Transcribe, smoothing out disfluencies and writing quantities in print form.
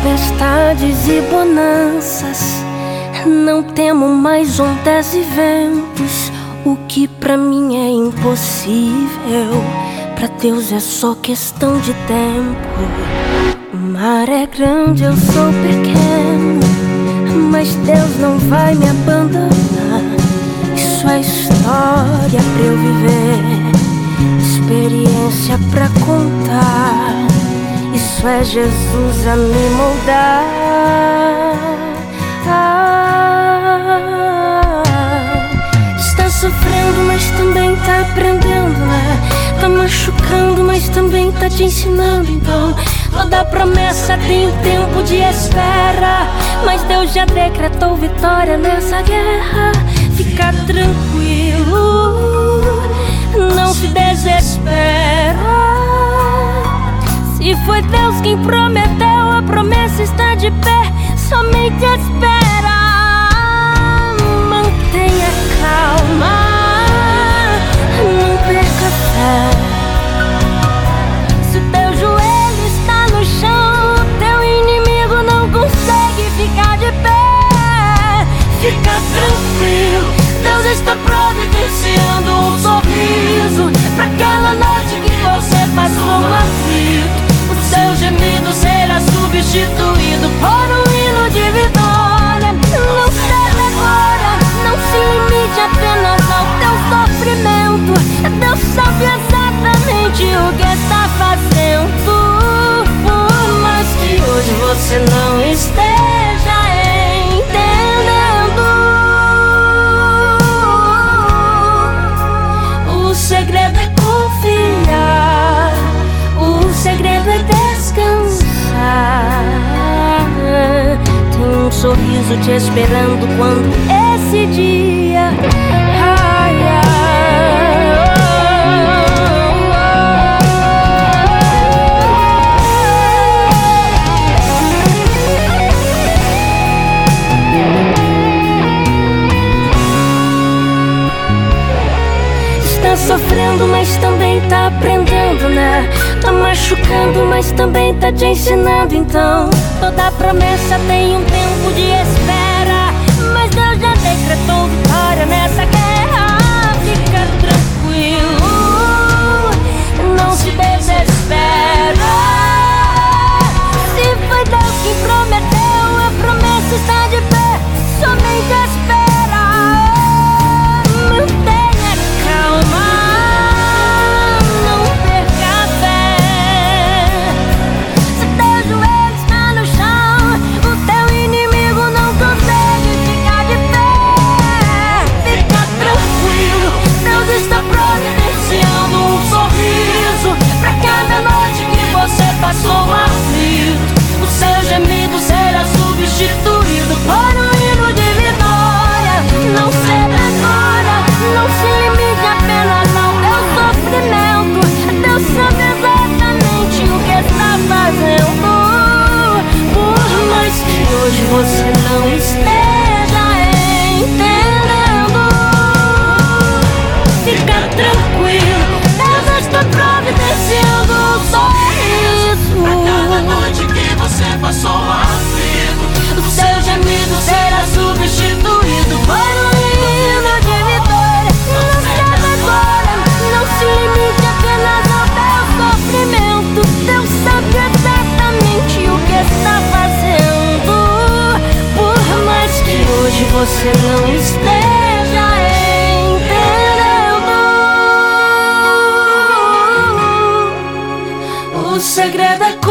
tempestades e bonanças, não temo mais ondas e ventos. O que pra mim é impossível, pra Deus é só questão de tempo. O mar é grande, eu sou pequeno, mas Deus não vai me abandonar. Isso é história pra eu viver, experiência pra contar. Isso é Jesus a me moldar. Está sofrendo, mas também tá aprendendo, né? Tá machucando, mas também tá te ensinando. Então toda promessa tem um tempo de espera, mas Deus já decretou vitória nessa guerra. Fica tranquilo, não se desespera. Se foi Deus quem prometeu, a promessa está de pé. Somente espera, mantenha calma, não perca fé. Se o teu joelho está no chão, teu inimigo não consegue ficar de pé. Fica tranquilo, Deus está providenciando um sorriso pra aquela noite que você passou aflito. O seu gemido será substituído por um hino de vitória. Não ceda agora, não se limite apenas ao teu sofrimento. Deus sabe exatamente o que está fazendo. Por mais que hoje você não esteja entendendo, o segredo é confiar, o segredo é descansar. Tem um sorriso te esperando quando esse dia Está sofrendo, mas também tá aprendendo, né? Tá machucando, mas também tá te ensinando. Então toda promessa tem um tempo de espera, mas Deus já decretou vitória nessa guerra. Fica tranquilo, não se desespera. Se foi Deus quem prometeu, a promessa está de pé. Somente espera, mantenha calma, não perca fé. Se teu joelho está no chão, o teu inimigo não consegue ficar de pé. Fica tranquilo, Deus está providenciando um sorriso pra cada noite que você passou aflito. O seu gemido será substituído por um hino de vitória. Não ceda agora, não se limite apenas ao teu sofrimento. Deus sabe exatamente o que está fazendo. Por mais que hoje você não esteja entendendo, fica tranquilo, Deus está providenciando um sorriso pra cada noite que você passou aflito. o seu gemido será substituído por um hino de vitória. Não ceda agora, não se limite apenas ao teu sofrimento. Deus sabe exatamente o que está fazendo. Por mais que hoje você não esteja entendendo, o segredo é